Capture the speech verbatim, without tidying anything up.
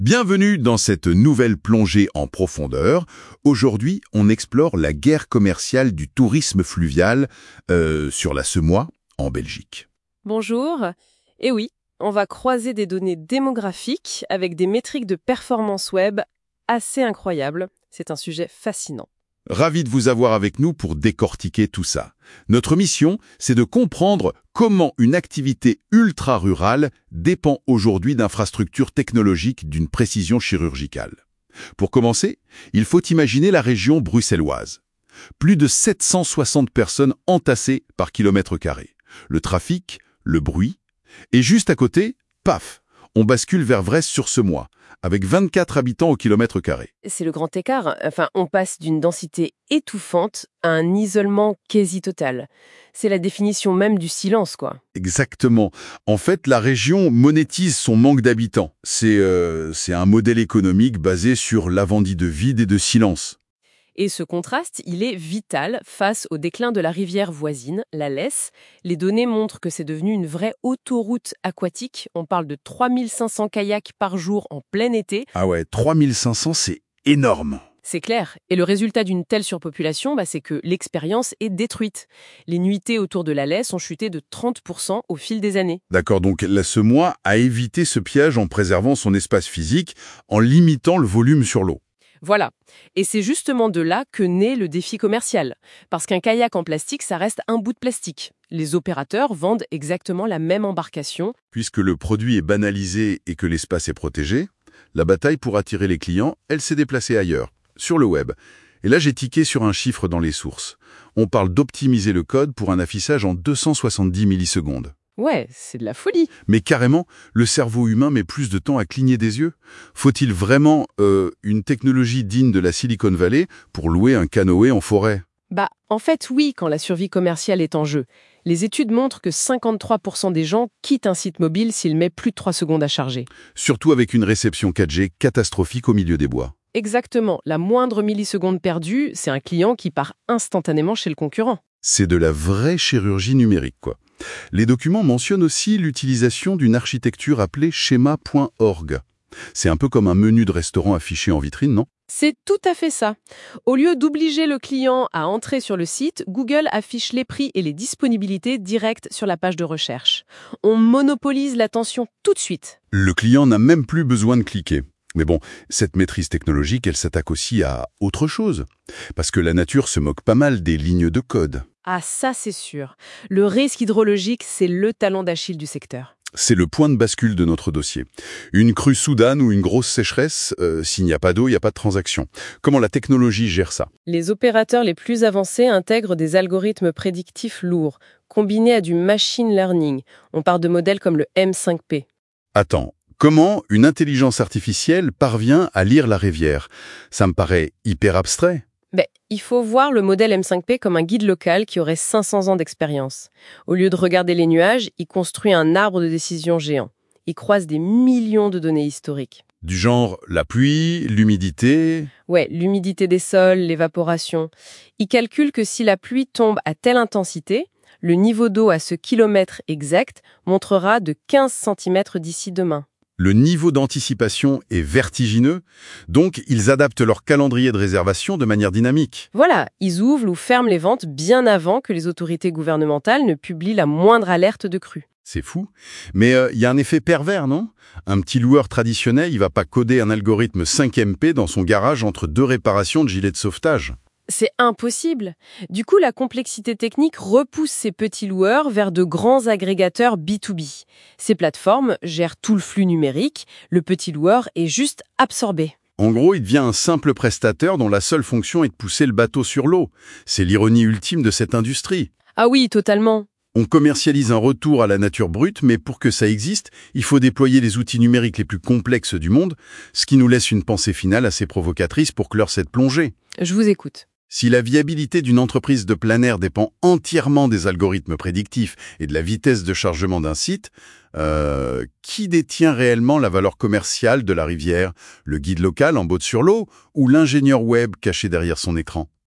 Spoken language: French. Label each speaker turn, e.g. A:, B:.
A: Bienvenue dans cette nouvelle plongée en profondeur. Aujourd'hui, on explore la guerre commerciale du tourisme fluvial euh, sur la Semois, en Belgique.
B: Bonjour. Et oui, on va croiser des données démographiques avec des métriques de performance web assez incroyables. C'est un sujet fascinant.
A: Ravi de vous avoir avec nous pour décortiquer tout ça. Notre mission, c'est de comprendre comment une activité ultra-rurale dépend aujourd'hui d'infrastructures technologiques d'une précision chirurgicale. Pour commencer, il faut imaginer la région bruxelloise. Plus de sept cent soixante personnes entassées par kilomètre carré. Le trafic, le bruit. Et juste à côté, paf, on bascule vers Vresse-sur-Semois, avec vingt-quatre habitants au kilomètre carré.
B: C'est le grand écart. Enfin, on passe d'une densité étouffante à un isolement quasi total. C'est la définition même du silence, quoi.
A: Exactement. En fait, la région monétise son manque d'habitants. C'est euh, c'est un modèle économique basé sur lavandie de vide et de silence.
B: Et ce contraste, il est vital face au déclin de la rivière voisine, la Lesse. Les données montrent que c'est devenu une vraie autoroute aquatique. On parle de trois mille cinq cents kayaks par jour en plein été.
A: Ah ouais, trois mille cinq cents, c'est énorme.
B: C'est clair. Et le résultat d'une telle surpopulation, bah, c'est que l'expérience est détruite. Les nuitées autour de la Lesse ont chuté de trente pour cent au fil des années.
A: D'accord, donc la Semois a évité ce piège en préservant son espace physique, en limitant le volume sur l'eau.
B: Voilà. Et c'est justement de là que naît le défi commercial. Parce qu'un kayak en plastique, ça reste un bout de plastique. Les opérateurs vendent exactement la même embarcation.
A: Puisque le produit est banalisé et que l'espace est protégé, la bataille pour attirer les clients, elle s'est déplacée ailleurs, sur le web. Et là, j'ai tiqué sur un chiffre dans les sources. On parle d'optimiser le code pour un affichage en deux cent soixante-dix millisecondes.
B: Ouais, c'est de la folie.
A: Mais carrément, le cerveau humain met plus de temps à cligner des yeux. Faut-il vraiment euh, une technologie digne de la Silicon Valley pour louer un canoë en forêt?
B: Bah, en fait, oui, quand la survie commerciale est en jeu. Les études montrent que cinquante-trois pour cent des gens quittent un site mobile s'il met plus de trois secondes à charger.
A: Surtout avec une réception quatre G catastrophique au milieu des bois.
B: Exactement. La moindre milliseconde perdue, c'est un client qui part instantanément chez le concurrent.
A: C'est de la vraie chirurgie numérique, quoi. Les documents mentionnent aussi l'utilisation d'une architecture appelée schéma point org. C'est un peu comme un menu de restaurant affiché en vitrine, non?
B: C'est tout à fait ça. Au lieu d'obliger le client à entrer sur le site, Google affiche les prix et les disponibilités directes sur la page de recherche. On monopolise l'attention tout de suite.
A: Le client n'a même plus besoin de cliquer. Mais bon, cette maîtrise technologique, elle s'attaque aussi à autre chose. Parce que la nature se moque pas mal des lignes de code.
B: Ah, ça c'est sûr. Le risque hydrologique, c'est le talon d'Achille du secteur.
A: C'est le point de bascule de notre dossier. Une crue soudaine ou une grosse sécheresse, euh, s'il n'y a pas d'eau, il n'y a pas de transaction. Comment la technologie gère ça?
B: Les opérateurs les plus avancés intègrent des algorithmes prédictifs lourds, combinés à du machine learning. On parle de modèles comme le M cinq P.
A: Attends. Comment une intelligence artificielle parvient à lire la rivière? Ça me paraît hyper abstrait.
B: Ben, il faut voir le modèle M cinq P comme un guide local qui aurait cinq cents ans d'expérience. Au lieu de regarder les nuages, il construit un arbre de décision géant. Il croise des millions de données historiques.
A: Du genre la pluie, l'humidité...
B: Ouais, l'humidité des sols, l'évaporation. Il calcule que si la pluie tombe à telle intensité, le niveau d'eau à ce kilomètre exact montrera de quinze centimètres d'ici demain.
A: Le niveau d'anticipation est vertigineux, donc ils adaptent leur calendrier de réservation de manière dynamique.
B: Voilà, ils ouvrent ou ferment les ventes bien avant que les autorités gouvernementales ne publient la moindre alerte de crue.
A: C'est fou. Mais il euh, y a un effet pervers, non? Un petit loueur traditionnel, il va pas coder un algorithme cinq M P dans son garage entre deux réparations de gilets de sauvetage.
B: C'est impossible. Du coup, la complexité technique repousse ces petits loueurs vers de grands agrégateurs B deux B. Ces plateformes gèrent tout le flux numérique, le petit loueur est juste absorbé.
A: En gros, il devient un simple prestataire dont la seule fonction est de pousser le bateau sur l'eau. C'est l'ironie ultime de cette industrie.
B: Ah oui, totalement.
A: On commercialise un retour à la nature brute, mais pour que ça existe, il faut déployer les outils numériques les plus complexes du monde, ce qui nous laisse une pensée finale assez provocatrice pour clore cette plongée.
B: Je vous écoute.
A: Si la viabilité d'une entreprise de plein air dépend entièrement des algorithmes prédictifs et de la vitesse de chargement d'un site, euh, qui détient réellement la valeur commerciale de la rivière? Le guide local en botte sur l'eau ou l'ingénieur web caché derrière son écran?